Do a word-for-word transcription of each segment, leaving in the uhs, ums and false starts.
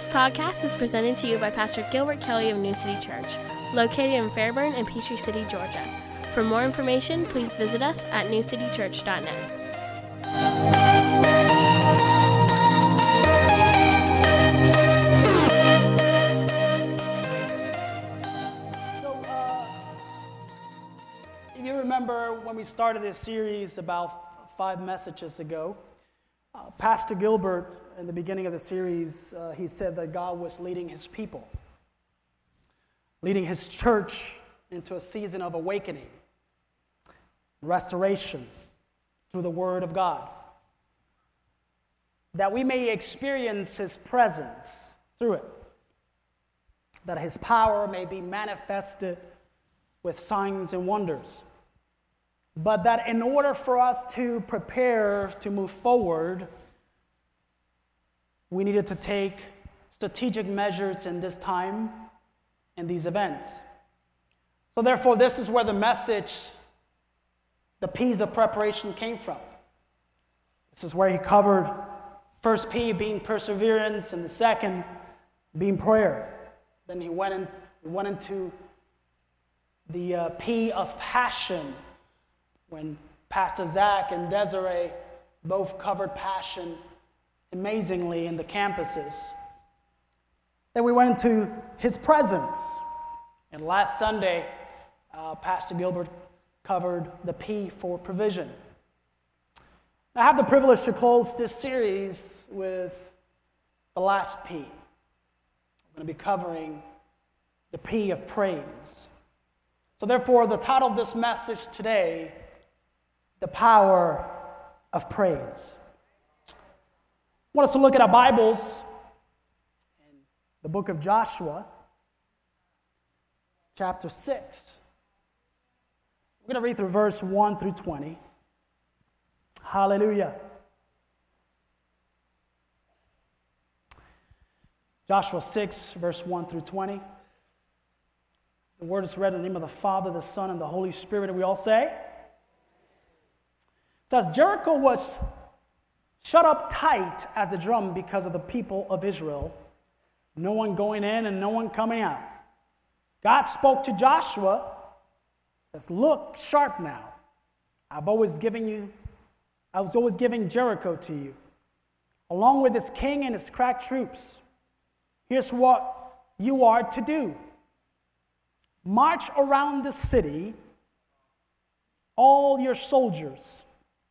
podcast is presented to you by Pastor Gilbert Kelly of New City Church, located in Fairburn and Peachtree City, Georgia. For more information, please visit us at new city church dot net. So, uh, if you remember when we started this series about five messages ago, uh, Pastor Gilbert, in the beginning of the series, uh, he said that God was leading his people, leading his church into a season of awakening, restoration through the Word of God, that we may experience His presence through it, that His power may be manifested with signs and wonders, but that in order for us to prepare to move forward, we needed to take strategic measures in this time and these events. So therefore, this is where the message, the P's of preparation, came from. This is where he covered first P being perseverance and the second being prayer. Then he went, in, he went into the uh, P of passion, when Pastor Zach and Desiree both covered passion amazingly in the campuses. Then we went into his presence. And last Sunday, uh, Pastor Gilbert covered the P for provision. I have the privilege to close this series with the last P. We're going to be covering the P of praise. So therefore, the title of this message today, the power of praise. I want us to look at our Bibles in the book of Joshua, chapter six. We're going to read through verse one through twenty. Hallelujah. Joshua six, verse one through twenty. The word is read in the name of the Father, the Son, and the Holy Spirit. And we all say? It says, Jericho was shut up tight as a drum because of the people of Israel. No one going in and no one coming out. God spoke to Joshua. Says, look sharp now. I've always given you, I was always giving Jericho to you, along with its king and its crack troops. Here's what you are to do. March around the city, all your soldiers.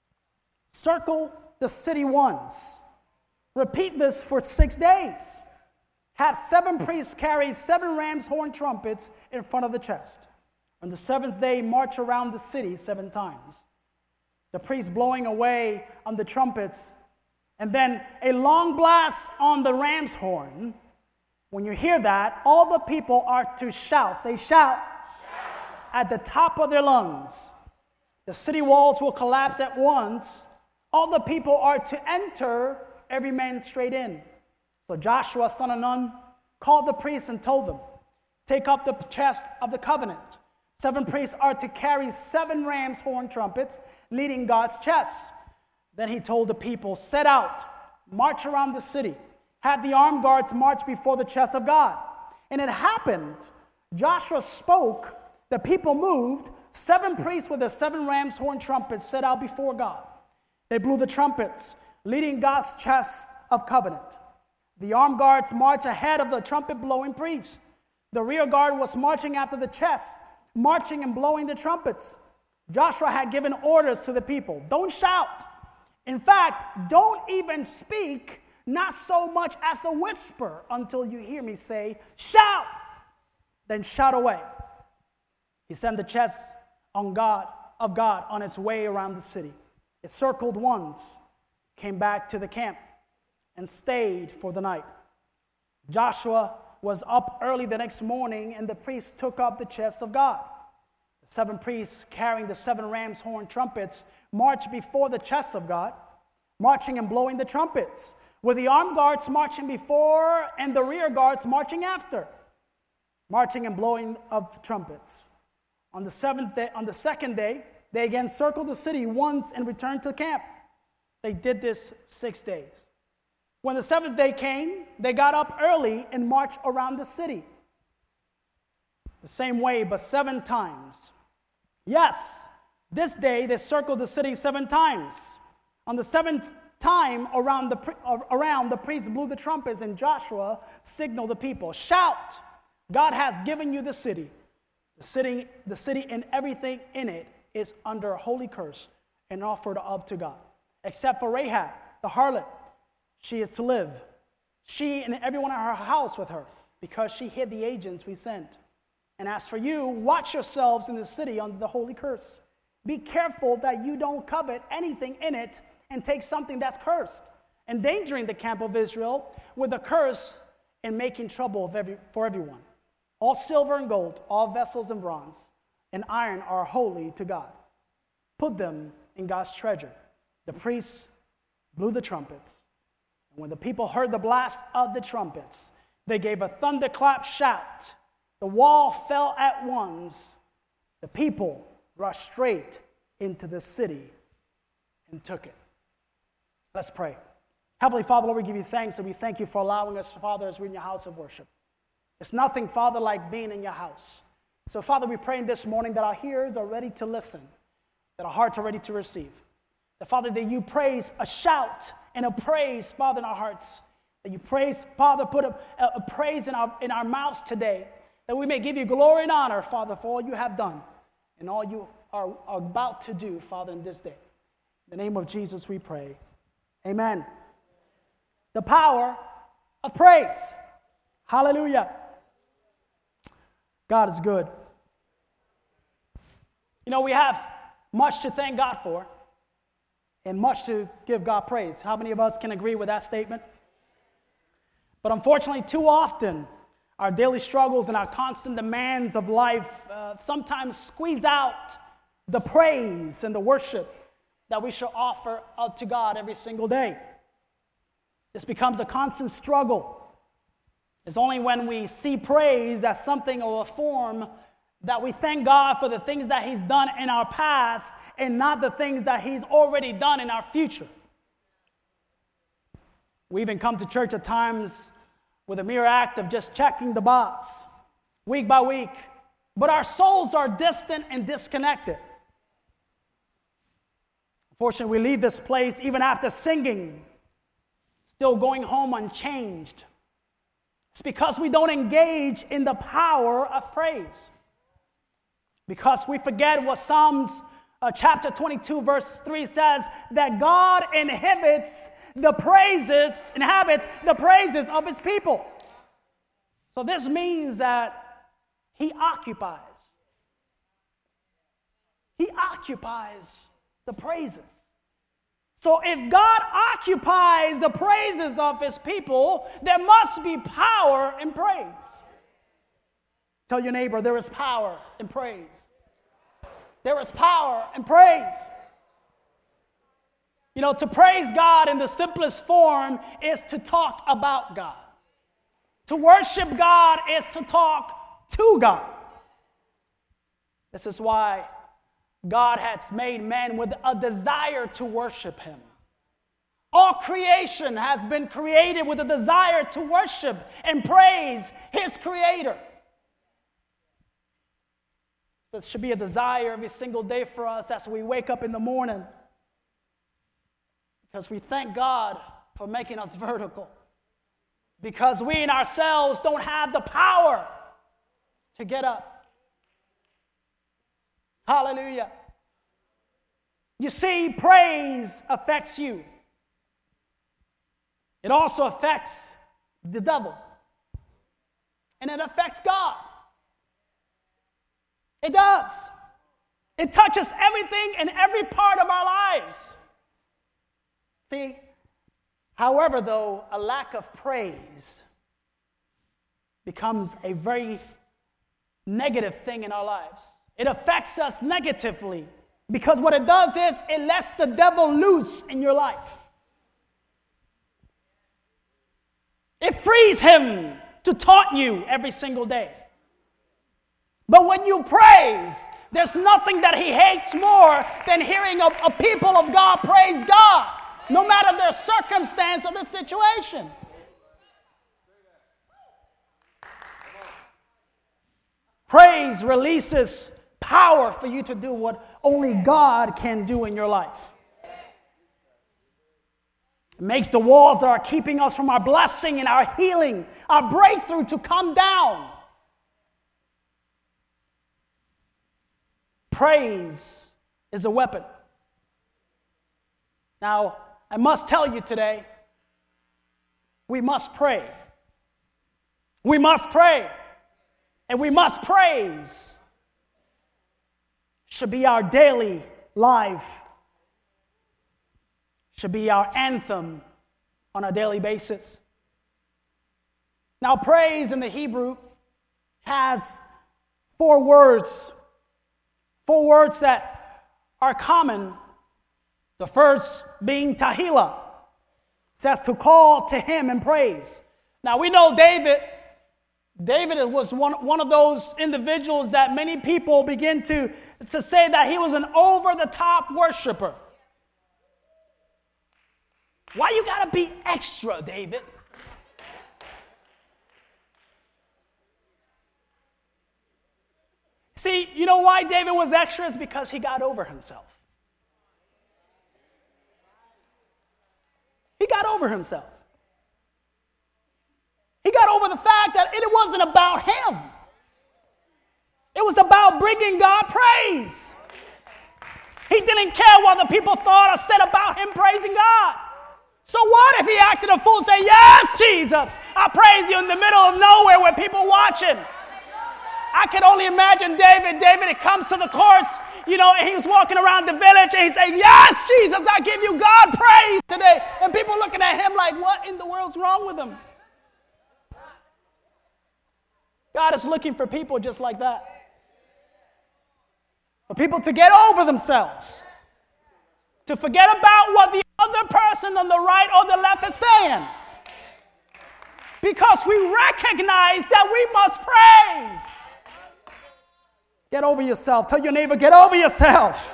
Circle the city once. Repeat this for six days. Have seven priests carry seven ram's horn trumpets in front of the chest. On the seventh day, march around the city seven times. The priests blowing away on the trumpets, and then a long blast on the ram's horn. When you hear that, all the people are to shout. Say, shout. Shout. At the top of their lungs. The city walls will collapse at once. All the people are to enter, every man straight in. So Joshua, son of Nun, called the priests and told them, take up the chest of the covenant. Seven priests are to carry seven ram's horn trumpets, leading God's chest. Then he told the people, set out, march around the city, have the armed guards march before the chest of God. And it happened, Joshua spoke, the people moved, seven priests with their seven ram's horn trumpets set out before God. They blew the trumpets, leading God's chest of covenant. The armed guards marched ahead of the trumpet-blowing priests. The rear guard was marching after the chest, marching and blowing the trumpets. Joshua had given orders to the people. Don't shout. In fact, don't even speak, not so much as a whisper, until you hear me say, shout. Then shout away. He sent the chest on God, of God on its way around the city. It circled once, came back to the camp, and stayed for the night. Joshua was up early the next morning, and the priests took up the chest of God. The seven priests carrying the seven ram's horn trumpets marched before the chest of God, marching and blowing the trumpets, with the armed guards marching before and the rear guards marching after, marching and blowing of trumpets. On the seventh day, on the second day, they again circled the city once and returned to camp. They did this six days. When the seventh day came, they got up early and marched around the city. The same way, but seven times. Yes, this day they circled the city seven times. On the seventh time, around the, around the priests blew the trumpets, and Joshua signaled the people, "Shout, God has given you the city. The city, the city and everything in it is under a holy curse and offered up to God. Except for Rahab, the harlot, she is to live. She and everyone in her house with her, because she hid the agents we sent. And as for you, watch yourselves in the city under the holy curse. Be careful that you don't covet anything in it and take something that's cursed, endangering the camp of Israel with a curse and making trouble of every, for everyone. All silver and gold, all vessels and bronze and iron are holy to God. Put them in God's treasure." The priests blew the trumpets. And when the people heard the blast of the trumpets, they gave a thunderclap shout. The wall fell at once. The people rushed straight into the city and took it. Let's pray. Heavenly Father, Lord, we give you thanks, and we thank you for allowing us, Father, as we're in your house of worship. It's nothing, Father, like being in your house. So, Father, we pray this morning that our ears are ready to listen, that our hearts are ready to receive. That, Father, that you praise a shout and a praise, Father, in our hearts. That you praise, Father, put a, a praise in our, in our mouths today. That we may give you glory and honor, Father, for all you have done and all you are, are about to do, Father, in this day. In the name of Jesus we pray. Amen. The power of praise. Hallelujah. God is good. You know, we have much to thank God for and much to give God praise. How many of us can agree with that statement? But unfortunately, too often, our daily struggles and our constant demands of life uh, sometimes squeeze out the praise and the worship that we should offer out to God every single day. This becomes a constant struggle. It's only when we see praise as something or a form that we thank God for the things that he's done in our past and not the things that he's already done in our future. We even come to church at times with a mere act of just checking the box week by week, but our souls are distant and disconnected. Unfortunately, we leave this place even after singing, still going home unchanged. It's because we don't engage in the power of praise. Because we forget what Psalms uh, chapter twenty-two verse three says, that God inhabits the praises, inhabits the praises of his people. So this means that he occupies. He occupies the praises. So if God occupies the praises of his people, there must be power in praise. Tell your neighbor, there is power in praise. There is power in praise. You know, to praise God in the simplest form is to talk about God. To worship God is to talk to God. This is why God has made man with a desire to worship him. All creation has been created with a desire to worship and praise his creator. This should be a desire every single day for us as we wake up in the morning. Because we thank God for making us vertical. Because we in ourselves don't have the power to get up. Hallelujah. You see, praise affects you. It also affects the devil. And it affects God. It does. It touches everything and every part of our lives. See, however, though, a lack of praise becomes a very negative thing in our lives. It affects us negatively because what it does is it lets the devil loose in your life. It frees him to taunt you every single day. But when you praise, there's nothing that he hates more than hearing a, a people of God praise God. no matter their circumstance or the situation. Praise releases power for you to do what only God can do in your life. It makes the walls that are keeping us from our blessing and our healing, our breakthrough to come down. Praise is a weapon. Now, I must tell you today, we must pray. We must pray. And we must praise. Should be our daily life. Should be our anthem on a daily basis. Now, praise in the Hebrew has four words. Four words that are common. The first being tahila. It says to call to him in praise. Now, we know David, David was one, one of those individuals that many people begin to, to say that he was an over-the-top worshiper. Why you gotta be extra, David? See, you know why David was extra? It's because he got over himself. He got over himself. He got over the fact that it wasn't about him. It was about bringing God praise. He didn't care what the people thought or said about him praising God. So what if he acted a fool and said, yes, Jesus, I praise you in the middle of nowhere with people watching? I can only imagine David. David, it comes to the courts, you know, and he was walking around the village and he's saying, yes, Jesus, I give you God praise today. And people looking at him like, what in the world's wrong with him? God is looking for people just like that. For people to get over themselves. To forget about what the other person on the right or the left is saying. Because we recognize that we must praise. Get over yourself. Tell your neighbor, get over yourself.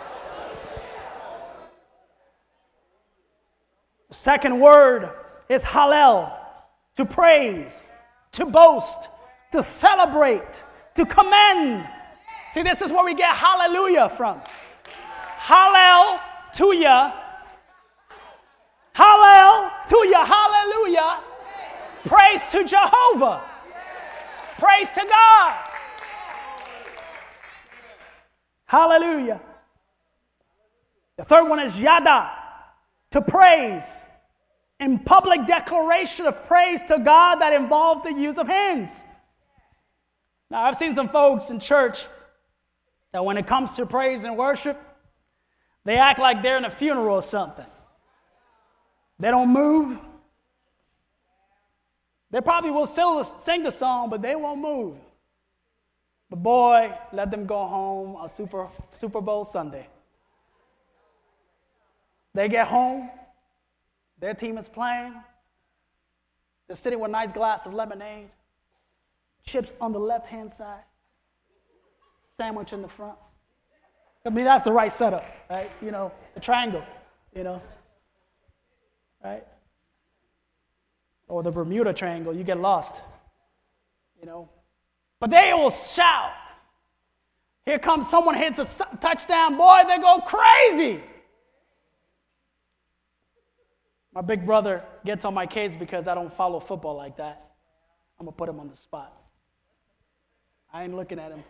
The second word is hallel, to praise, to boast, to celebrate, to commend. See, this is where we get hallelujah from. Hallel to ya. Hallel to ya. Hallelujah. Praise to Jehovah. Praise to God. Hallelujah. The third one is yada, to praise. In public declaration of praise to God that involves the use of hands. Now, I've seen some folks in church that when it comes to praise and worship, they act like they're in a funeral or something. They don't move. They probably will still sing the song, but they won't move. But boy, let them go home on Super, Super Bowl Sunday. They get home, their team is playing, they're sitting with a nice glass of lemonade, chips on the left-hand side, sandwich in the front. I mean, that's the right setup, right? You know, the triangle, you know, right? Or the Bermuda Triangle, you get lost, you know. But they will shout. Here comes someone, hits a touchdown, boy, they go crazy. My big brother gets on my case because I don't follow football like that. I'm going to put him on the spot. I ain't looking at him.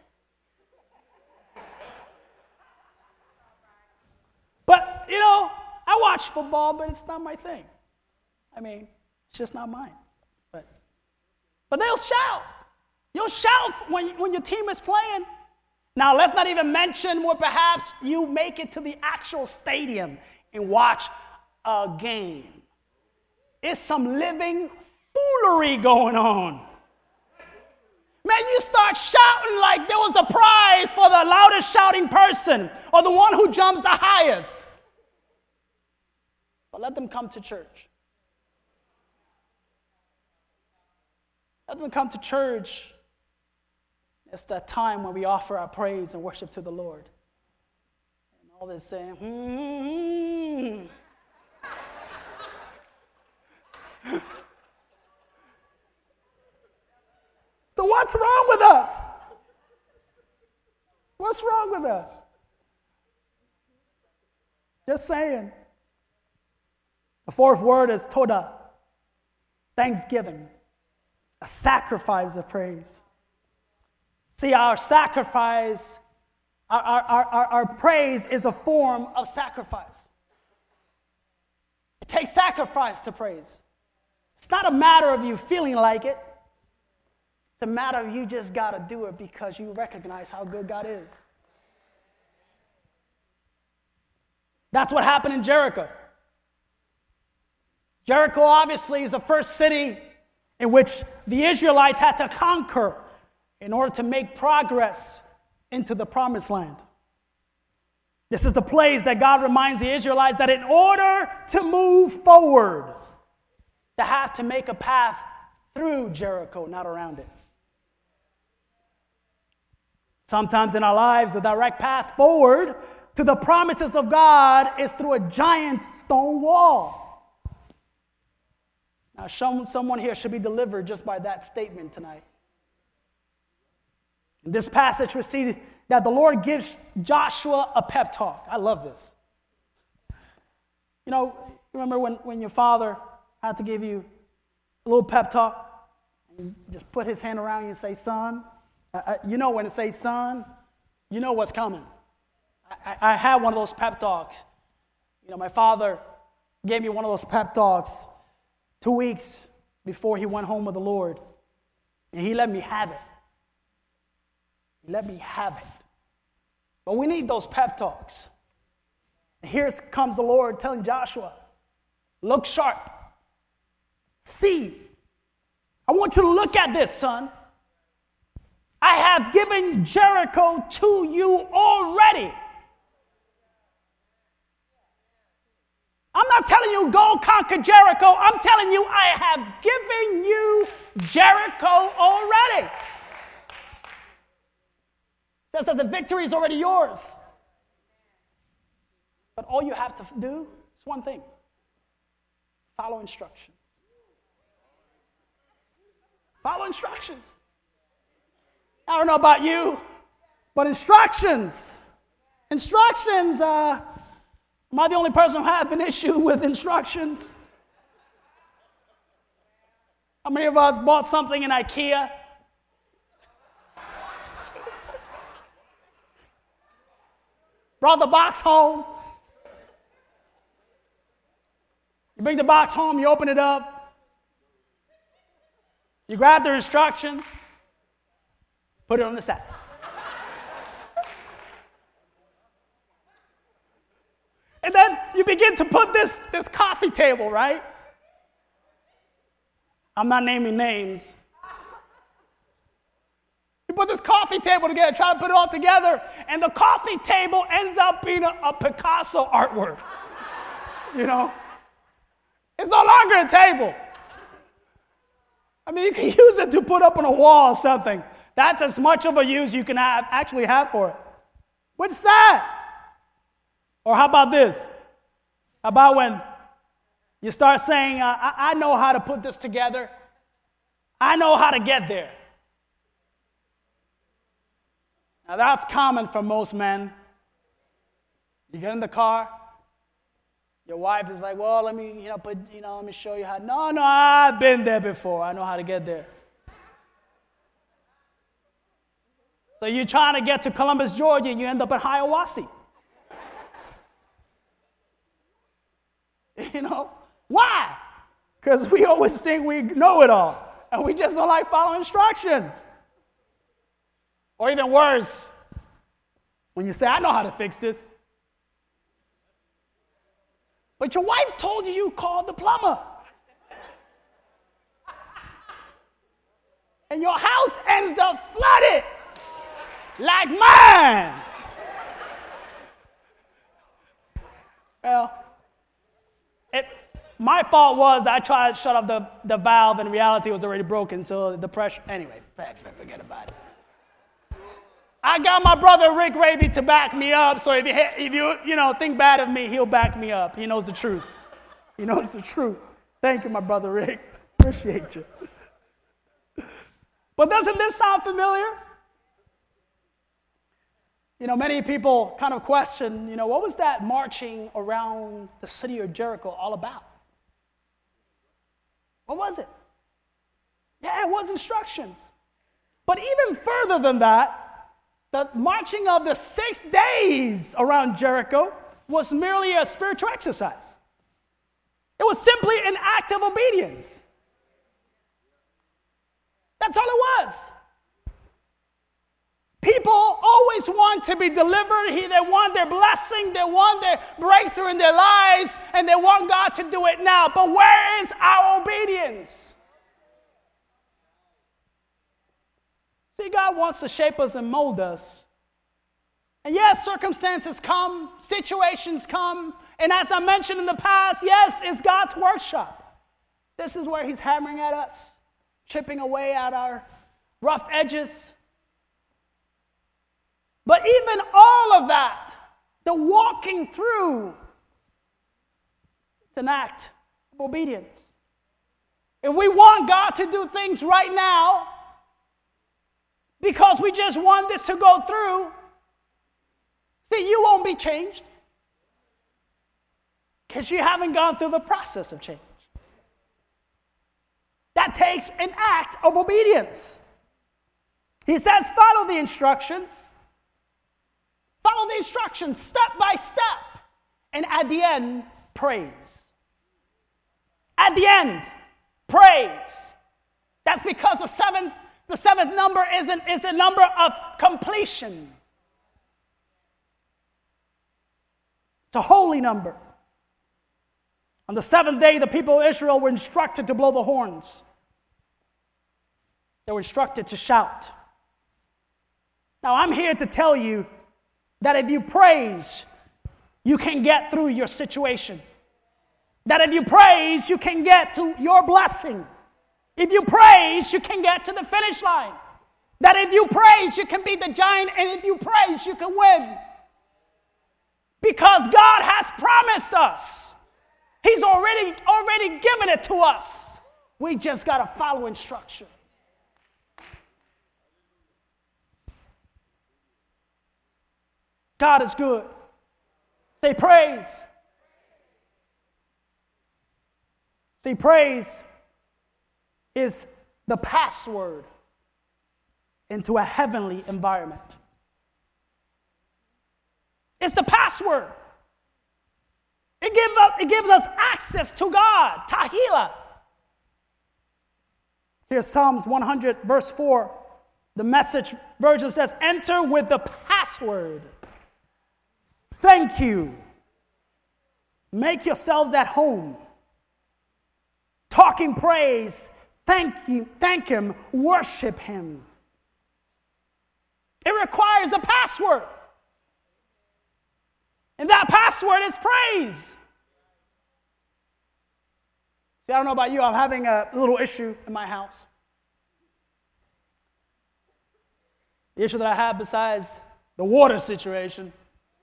But, you know, I watch football, but it's not my thing. I mean, it's just not mine. But, but they'll shout. You'll shout when, when your team is playing. Now, let's not even mention where perhaps you make it to the actual stadium and watch a game. It's some living foolery going on. Man, you start shouting like there was a prize for the loudest shouting person or the one who jumps the highest. But let them come to church. Let them come to church. It's that time when we offer our praise and worship to the Lord. And all this saying, hmm. What's wrong with us? What's wrong with us? Just saying. The fourth word is todah, thanksgiving, a sacrifice of praise. See, our sacrifice, our, our, our, our praise is a form of sacrifice. It takes sacrifice to praise. It's not a matter of you feeling like it. It's a matter of you just got to do it because you recognize how good God is. That's what happened in Jericho. Jericho obviously is the first city in which the Israelites had to conquer in order to make progress into the promised land. This is the place that God reminds the Israelites that in order to move forward, they have to make a path through Jericho, not around it. Sometimes in our lives, the direct path forward to the promises of God is through a giant stone wall. Now, someone here should be delivered just by that statement tonight. In this passage, we see that the Lord gives Joshua a pep talk. I love this. You know, remember when, when your father had to give you a little pep talk? And just put his hand around you and say, son. Uh, you know when it says son, you know what's coming. I, I had one of those pep talks. You know, my father gave me one of those pep talks two weeks before he went home with the Lord. And he let me have it. He let me have it. But we need those pep talks. Here comes the Lord telling Joshua, look sharp. See. I want you to look at this, son. I have given Jericho to you already. I'm not telling you go conquer Jericho. I'm telling you I have given you Jericho already. It says that the victory is already yours. But all you have to do is one thing. Follow instructions. Follow instructions. I don't know about you, but instructions. Instructions, uh, am I the only person who have an issue with instructions? How many of us bought something in IKEA? Brought the box home. You bring the box home, you open it up. You grab the instructions, put it on the side. And then you begin to put this, this coffee table, right? I'm not naming names. You put this coffee table together, try to put it all together, and the coffee table ends up being a, a Picasso artwork. You know? It's no longer a table. I mean, you can use it to put up on a wall or something. That's as much of a use you can have, actually have for it. What's sad? Or how about this? How about when you start saying, uh, I, I know how to put this together. I know how to get there. Now that's common for most men. You get in the car. Your wife is like, well, let me, you know, put, you know, let me show you how. No, no, I've been there before. I know how to get there. So you're trying to get to Columbus, Georgia, and you end up at Hiawassee. You know? Why? Because we always think we know it all, and we just don't like following instructions. Or even worse, when you say, I know how to fix this. But your wife told you you called the plumber. And your house ends up flooded like mine. Well, it, my fault was I tried to shut off the, the valve, and in reality it was already broken, so the pressure, anyway, forget about it. I got my brother Rick Raby to back me up, so if you, if you, you know, think bad of me, he'll back me up. He knows the truth. He knows the truth. Thank you, my brother Rick. Appreciate you. But doesn't this sound familiar? You know, many people kind of question, you know, what was that marching around the city of Jericho all about? What was it? Yeah, it was instructions. But even further than that, the marching of the six days around Jericho was merely a spiritual exercise. It was simply an act of obedience. That's all it was. People always want to be delivered. They want their blessing. They want their breakthrough in their lives. And they want God to do it now. But where is our obedience? See, God wants to shape us and mold us. And yes, circumstances come. Situations come. And as I mentioned in the past, yes, it's God's workshop. This is where he's hammering at us, chipping away at our rough edges. But even all of that, the walking through, it's an act of obedience. If we want God to do things right now, because we just want this to go through, see, you won't be changed. Because you haven't gone through the process of change. That takes an act of obedience. He says, follow the instructions. Follow the instructions step by step. And at the end, praise. At the end, praise. That's because the seventh, the seventh number is, an, is a number of completion. It's a holy number. On the seventh day, the people of Israel were instructed to blow the horns. They were instructed to shout. Now, I'm here to tell you that if you praise, you can get through your situation. That if you praise, you can get to your blessing. If you praise, you can get to the finish line. That if you praise, you can beat the giant, and if you praise, you can win. Because God has promised us. He's already, already given it to us. We just got to follow instructions. God is good. Say praise. See, praise is the password into a heavenly environment. It's the password. It gives us, it gives us access to God. Tahila. Here's Psalms one hundred, verse four. The Message version says, enter with the password. Thank you. Make yourselves at home. Talking praise. Thank you. Thank him. Worship him. It requires a password. And that password is praise. See, I don't know about you, I'm having a little issue in my house. The issue that I have besides the water situation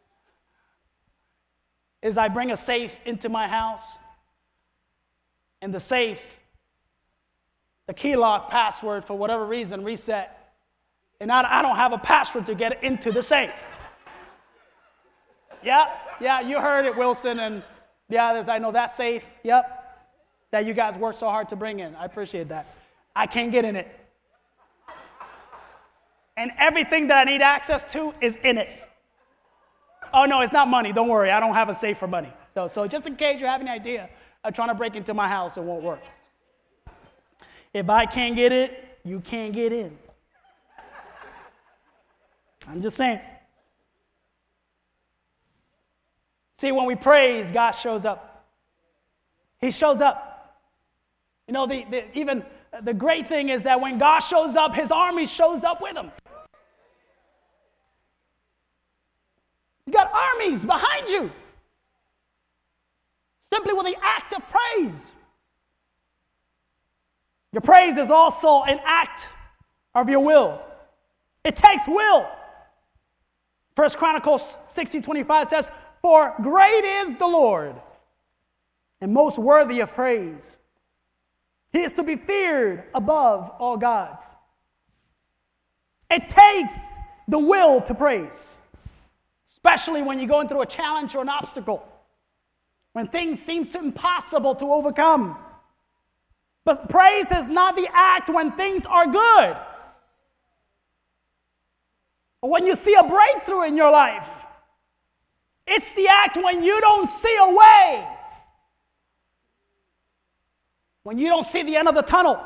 is I bring a safe into my house, and the safe, the key lock password, for whatever reason, reset. And I, I don't have a password to get into the safe. Yeah, yeah, you heard it, Wilson, and yeah, there's, I know that safe, yep, that you guys worked so hard to bring in. I appreciate that. I can't get in it. And everything that I need access to is in it. Oh, no, it's not money. Don't worry. I don't have a safe for money. So, so just in case you have any idea of trying to break into my house, it won't work. If I can't get it, you can't get in. I'm just saying. See, when we praise, God shows up. He shows up. You know, the, the, even the great thing is that when God shows up, his army shows up with him. You got armies behind you. Simply with the act of praise. Your praise is also an act of your will. It takes will. First Chronicles sixteen twenty-five says, for great is the Lord, and most worthy of praise. He is to be feared above all gods. It takes the will to praise, especially when you're going through a challenge or an obstacle, when things seem impossible to overcome. But praise is not the act when things are good, or when you see a breakthrough in your life. It's the act when you don't see a way, when you don't see the end of the tunnel,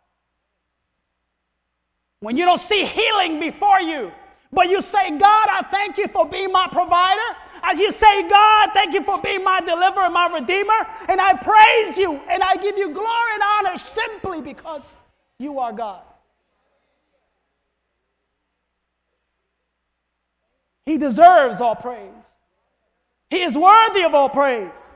when you don't see healing before you, but you say, God, I thank you for being my provider. As you say, God, thank you for being my deliverer, my redeemer, and I praise you, and I give you glory and honor simply because you are God. He deserves all praise. He is worthy of all praise.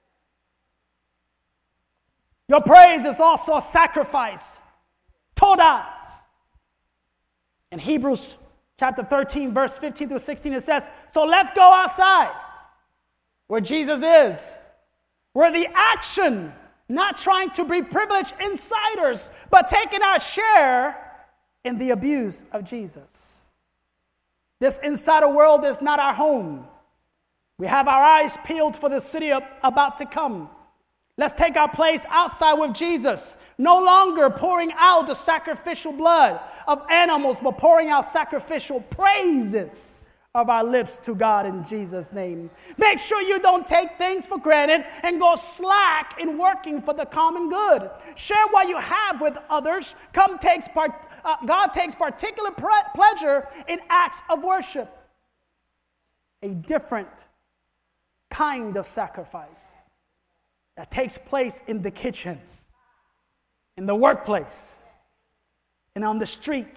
Your praise is also a sacrifice. Todah. In Hebrews chapter thirteen, verse fifteen through sixteen, it says, so let's go outside where Jesus is, where the action, not trying to be privileged insiders, but taking our share in the abuse of Jesus. This insider world is not our home. We have our eyes peeled for the city about to come. Let's take our place outside with Jesus, no longer pouring out the sacrificial blood of animals, but pouring out sacrificial praises of our lips to God in Jesus' name. Make sure you don't take things for granted and go slack in working for the common good. Share what you have with others. Come takes part, uh, God takes particular pre- pleasure in acts of worship. A different kind of sacrifice that takes place in the kitchen, in the workplace, and on the streets.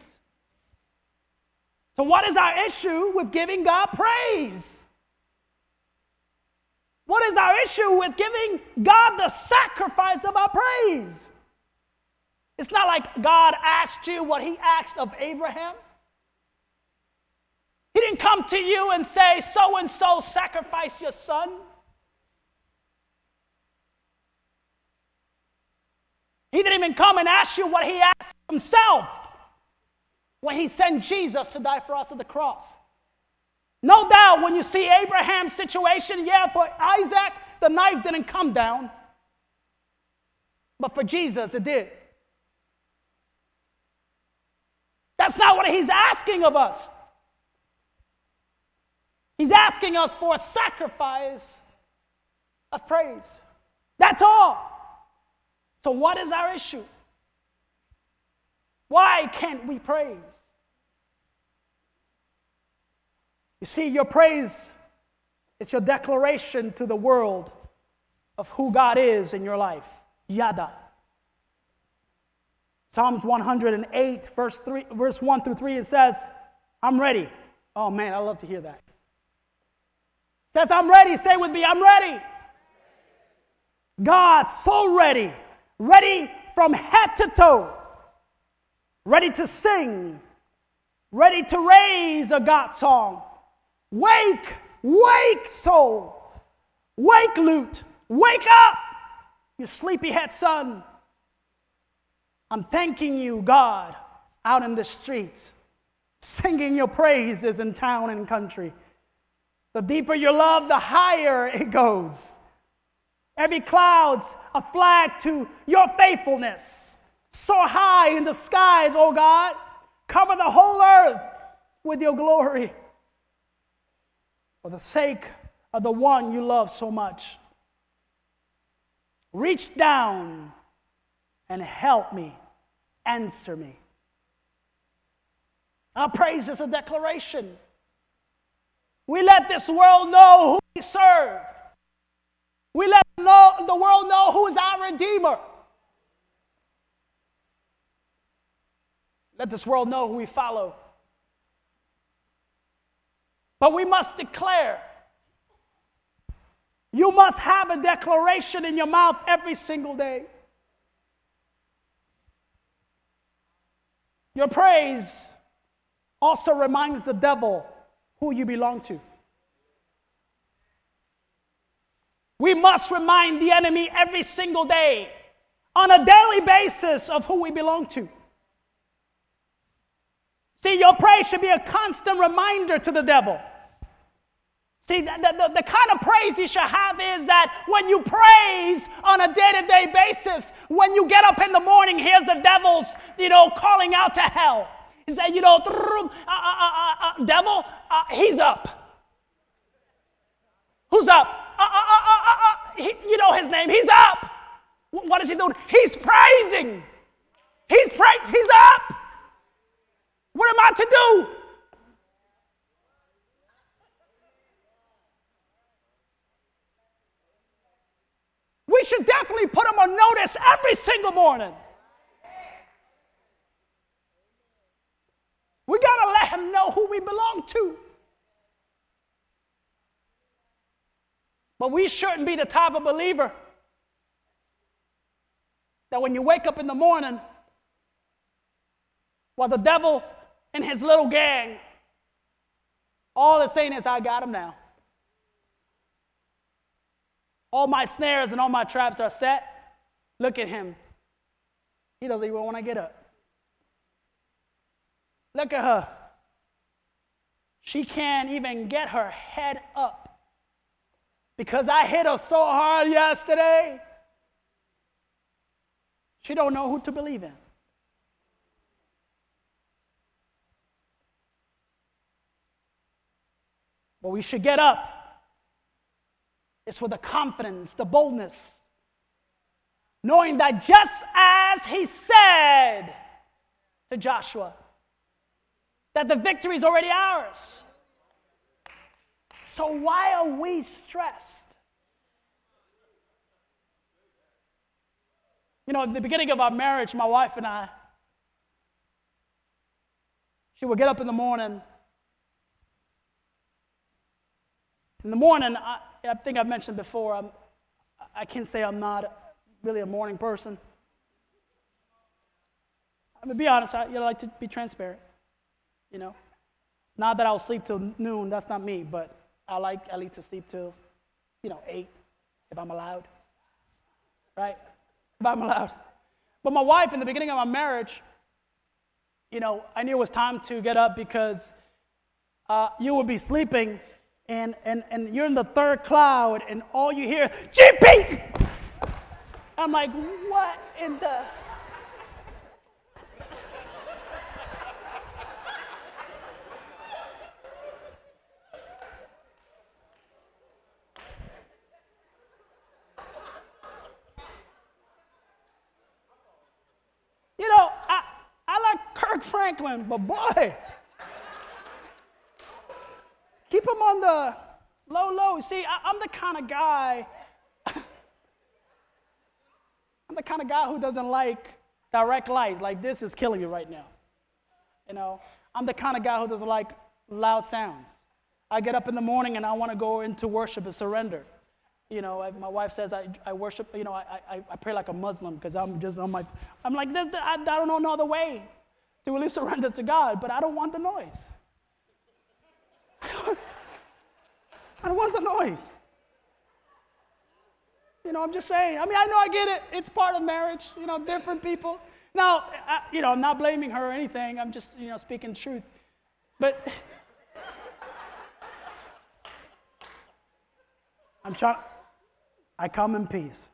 So what is our issue with giving God praise? What is our issue with giving God the sacrifice of our praise? It's not like God asked you what he asked of Abraham. He didn't come to you and say, so-and-so sacrifice your son. He didn't even come and ask you what he asked himself when he sent Jesus to die for us at the cross. No doubt when you see Abraham's situation, yeah, for Isaac, the knife didn't come down. But for Jesus, it did. That's not what he's asking of us. He's asking us for a sacrifice of praise. That's all. So what is our issue? Why can't we praise? You see, your praise is your declaration to the world of who God is in your life. Yada. Psalms one hundred eight, verse three, verse one through three, it says, I'm ready. Oh man, I love to hear that. It says, I'm ready. Say with me, I'm ready. God, so ready. Ready from head to toe. Ready to sing. Ready to raise a God song. Wake, wake soul. Wake lute. Wake up, you sleepyhead son. I'm thanking you, God, out in the streets, singing your praises in town and country. The deeper your love, the higher it goes. Every cloud's a flag to your faithfulness. So high in the skies, oh God, cover the whole earth with your glory. For the sake of the one you love so much. Reach down and help me, answer me. Our praise is a declaration. We let this world know who we serve. We let know, the world know who is our Redeemer. Let this world know who we follow. But we must declare. You must have a declaration in your mouth every single day. Your praise also reminds the devil who you belong to. We must remind the enemy every single day, on a daily basis, of who we belong to. See, your praise should be a constant reminder to the devil. See, the, the, the kind of praise you should have is that when you praise on a day-to-day basis, when you get up in the morning, here's the devil's, you know, calling out to hell. He said, you know, uh, uh, uh, uh, devil, uh, he's up. Who's up? Uh, uh, uh, uh, uh, he, you know his name. He's up. What is he doing? He's praising. He's pra- He's up. What am I to do? We should definitely put him on notice every single morning. We got to let him know who we belong to. But we shouldn't be the type of believer that when you wake up in the morning, while the devil and his little gang, all it's saying is, I got him now. All my snares and all my traps are set. Look at him. He doesn't even want to get up. Look at her. She can't even get her head up because I hit her so hard yesterday. She don't know who to believe in. But we should get up. It's with the confidence, the boldness, knowing that just as he said to Joshua, that the victory is already ours. So why are we stressed? You know, at the beginning of our marriage, my wife and I, she would get up in the morning. In the morning, I, I think I've mentioned before, I'm, I can't say I'm not really a morning person. I'm going to be honest, I you know, like to be transparent. You know, not that I'll sleep till noon, that's not me, but I like at least to sleep till, you know, eight, if I'm allowed. Right? If I'm allowed. But my wife, in the beginning of our marriage, you know, I knew it was time to get up because uh, you would be sleeping and, and, and you're in the third cloud and all you hear, G P! I'm like, what in the... You know, I, I like Kirk Franklin, but boy, keep him on the low, low. See, I, I'm the kind of guy, I'm the kind of guy who doesn't like direct light. Like, this is killing me right now. You know, I'm the kind of guy who doesn't like loud sounds. I get up in the morning and I want to go into worship and surrender. You know, I, my wife says I, I worship, you know, I, I, I pray like a Muslim because I'm just on my, I'm like, I, I don't know no other way to really surrender to God, but I don't want the noise. I don't want the noise. You know, I'm just saying. I mean, I know I get it. It's part of marriage, you know, different people. Now, I, you know, I'm not blaming her or anything. I'm just, you know, speaking truth. But I'm trying. I come in peace.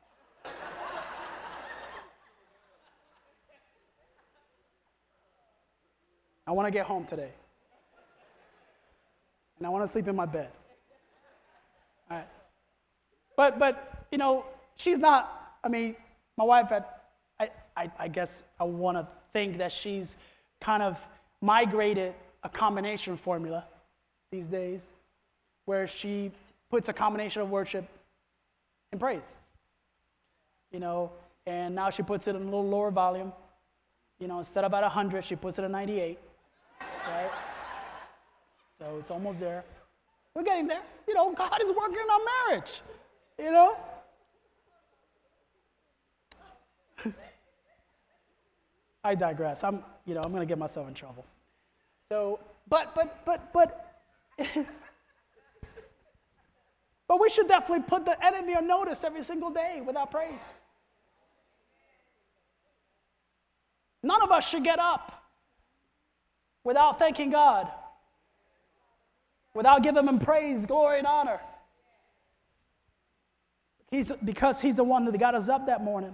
I want to get home today. And I want to sleep in my bed. All right. But, but you know, she's not, I mean, my wife, had, I, I, I guess I want to think that she's kind of migrated a combination formula these days where she puts a combination of worship and praise, you know, and now she puts it in a little lower volume. You know, instead of at one hundred, she puts it at ninety-eight, right? So it's almost there. We're getting there. You know, God is working in our marriage, you know. I digress. I'm, you know, I'm going to get myself in trouble. So, but, but, but, but, But we should definitely put the enemy on notice every single day with our praise. None of us should get up without thanking God, without giving him praise, glory, and honor. He's, because he's the one that got us up that morning.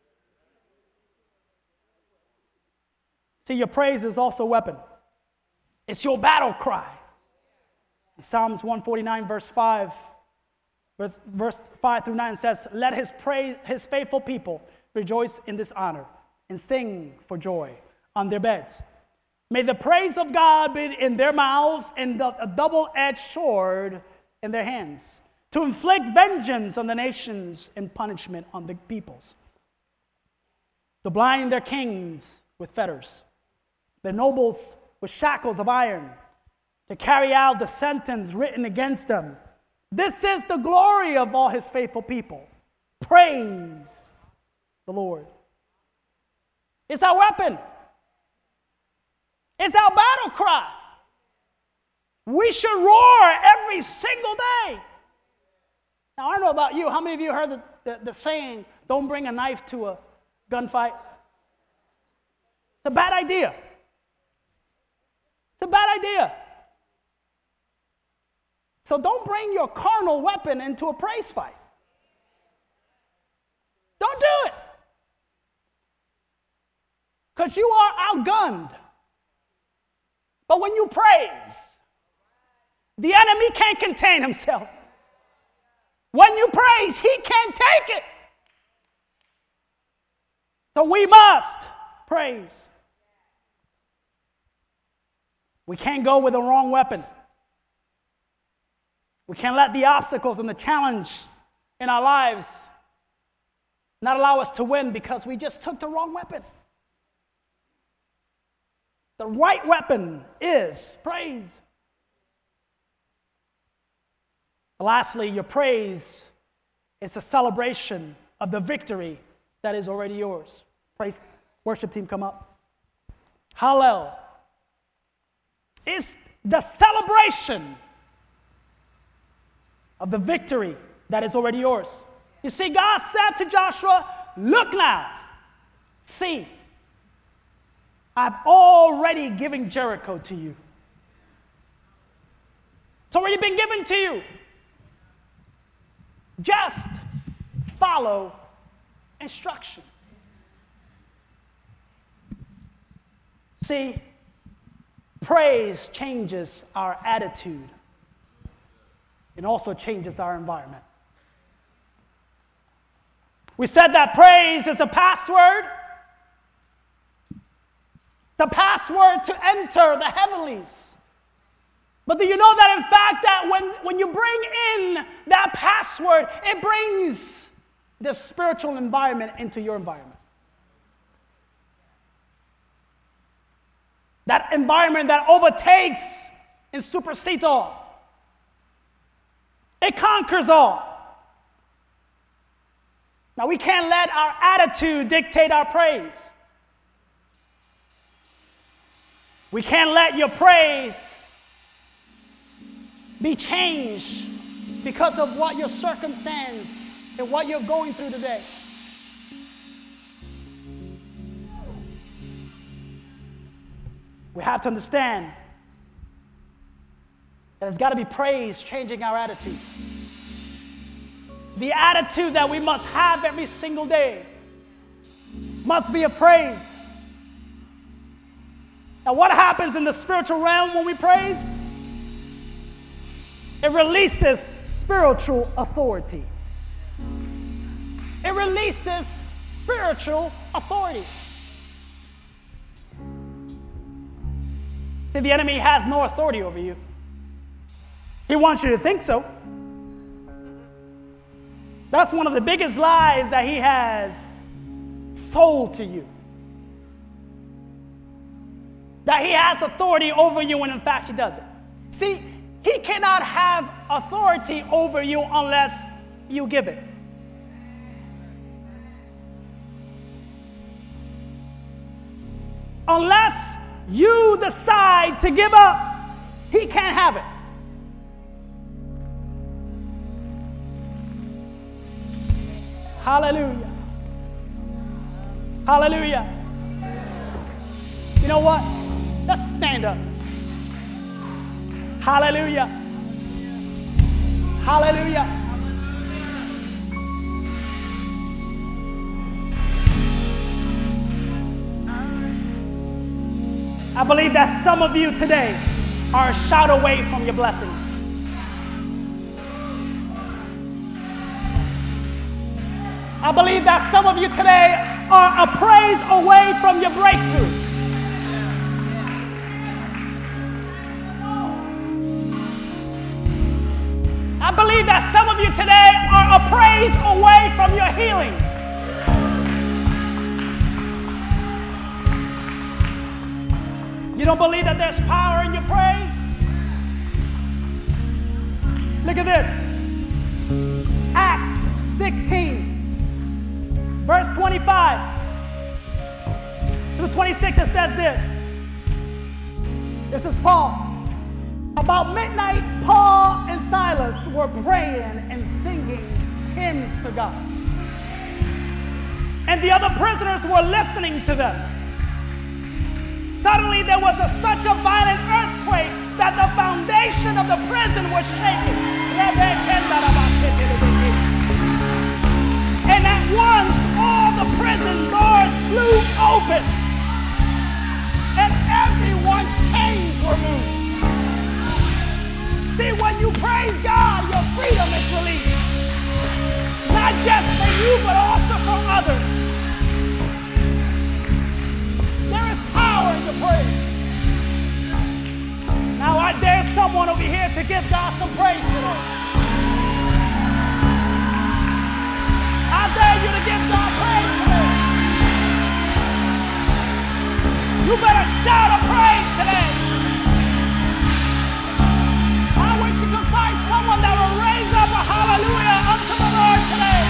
See, your praise is also a weapon. It's your battle cry. In Psalms one forty-nine, verse five, verse, verse five through nine says, let his praise, his faithful people rejoice in this honor and sing for joy on their beds. May the praise of God be in their mouths and the, a double-edged sword in their hands, to inflict vengeance on the nations and punishment on the peoples, to blind their kings with fetters, their nobles with shackles of iron, to carry out the sentence written against them. This is the glory of all his faithful people. Praise the Lord. It's our weapon. It's our battle cry. We should roar every single day. Now, I don't know about you. How many of you heard the, the, the saying, don't bring a knife to a gunfight? It's a bad idea. It's a bad idea. So don't bring your carnal weapon into a praise fight. Don't do it. Because you are outgunned. But when you praise, the enemy can't contain himself. When you praise, he can't take it. So we must praise. We can't go with the wrong weapon. We can't let the obstacles and the challenge in our lives not allow us to win because we just took the wrong weapon. The right weapon is praise. Lastly, your praise is a celebration of the victory that is already yours. Praise, worship team, come up. Hallel is the celebration of the victory that is already yours. You see, God said to Joshua, look now, see, I've already given Jericho to you. It's already been given to you. Just follow instructions. See, praise changes our attitude. It also changes our environment. We said that praise is a password. It's a password to enter the heavenlies. But do you know that in fact that when, when you bring in that password, it brings the spiritual environment into your environment. That environment that overtakes and supersedes all. It conquers all. Now, we can't let our attitude dictate our praise. We can't let your praise be changed because of what your circumstance and what you're going through today. We have to understand that there's got to be praise changing our attitude. The attitude that we must have every single day must be a praise. Now, what happens in the spiritual realm when we praise? It releases spiritual authority. It releases spiritual authority. See, the enemy has no authority over you. He wants you to think so. That's one of the biggest lies that he has sold to you. That he has authority over you when in fact he doesn't. See, he cannot have authority over you unless you give it. Unless you decide to give up, he can't have it. Hallelujah. Hallelujah. You know what? Let's stand up. Hallelujah. Hallelujah. I believe that some of you today are a shout away from your blessings. I believe that some of you today are a praise away from your breakthrough. I believe that some of you today are a praise away from your healing. You don't believe that there's power in your praise? Look at this. Acts sixteen, verse twenty-five through twenty-six, it says this. This is Paul. About midnight, Paul and Silas were praying and singing hymns to God. And the other prisoners were listening to them. Suddenly there was a, such a violent earthquake that the foundation of the prison was shaken. And at once all the prison doors flew open and everyone's chains were loosed. See, when you praise God, your freedom is released. Not just for you, but also for others. There is power in the praise. Now, I dare someone over here to give God some praise today. I dare you to give God praise today. You better shout a praise today. I wish you could find someone that will raise up a hallelujah unto the Lord today.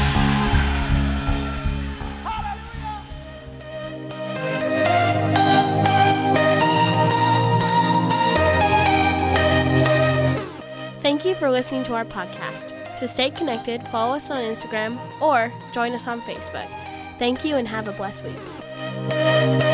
Hallelujah. Thank you for listening to our podcast. To stay connected, follow us on Instagram or join us on Facebook. Thank you and have a blessed week.